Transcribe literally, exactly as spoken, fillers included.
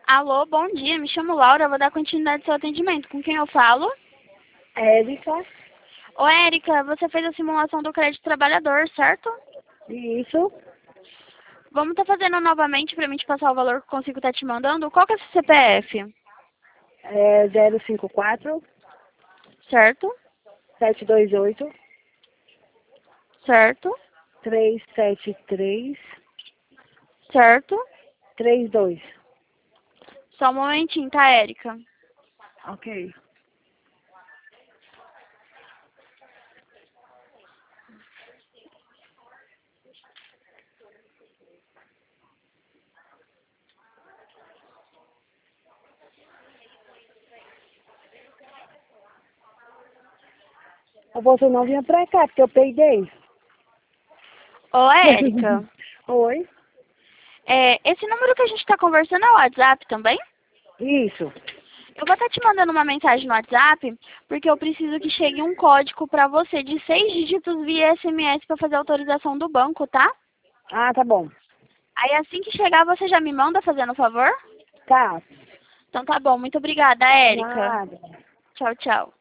Alô, bom dia. Me chamo Laura, vou dar continuidade ao seu atendimento. Com quem eu falo? Érica, Ô, Érica, você fez a simulação do crédito trabalhador, certo? isso, Vamos estar fazendo novamente para mim te passar o valor que eu consigo estar te mandando. Qual que é o seu C P F? é zero cinco quatro, Certo? sete dois oito, Certo? três sete três, Certo? três dois. Só um momentinho, tá, Érica? Ok. Você não vinha pra cá, porque eu peidei. Ô, Érica, Oi? é, esse número que a gente está conversando é o WhatsApp também? Isso. Eu vou estar te mandando uma mensagem no WhatsApp, porque eu preciso que chegue um código para você de seis dígitos via S M S para fazer a autorização do banco, tá? Ah, tá bom. Aí assim que chegar, você já me manda fazendo o favor? Tá. Então tá bom, muito obrigada, Érica. Nada. Tchau, tchau.